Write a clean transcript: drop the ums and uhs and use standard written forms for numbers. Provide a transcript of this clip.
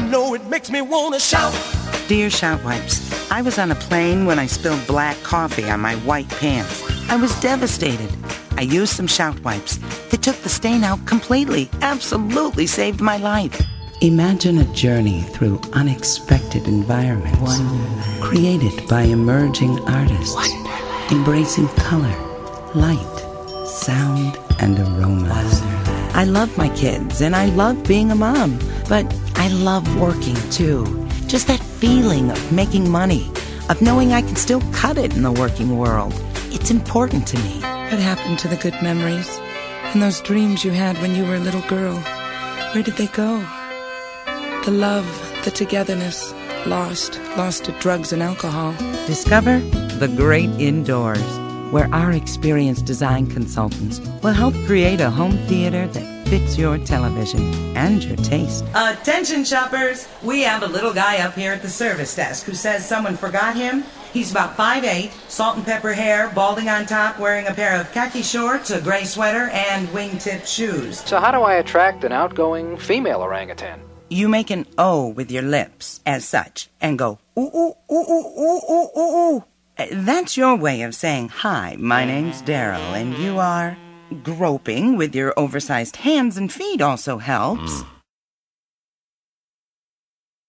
know it makes me want to shout. Dear Shout Wipes, I was on a plane when I spilled black coffee on my white pants. I was devastated. I used some Shout Wipes. They took the stain out completely. Absolutely saved my life. Imagine a journey through unexpected environments. Wonderland. Created by emerging artists. Wonderland. Embracing color, light, sound, and aromas. Wonderland. I love my kids, and I love being a mom. But I love working, too. Just that feeling of making money, of knowing I can still cut it in the working world. It's important to me. What happened to the good memories? And those dreams you had when you were a little girl? Where did they go? The love, the togetherness, lost to drugs and alcohol. Discover the great indoors, where our experienced design consultants will help create a home theater that fits your television and your taste. Attention, shoppers! We have a little guy up here at the service desk who says someone forgot him. He's about 5'8", salt and pepper hair, balding on top, wearing a pair of khaki shorts, a gray sweater, and wingtip shoes. So how do I attract an outgoing female orangutan? You make an O with your lips, as such, and go, ooh, ooh, ooh, ooh, ooh, ooh, ooh, ooh. That's your way of saying, hi, my name's Daryl, and you are... Groping with your oversized hands and feet also helps.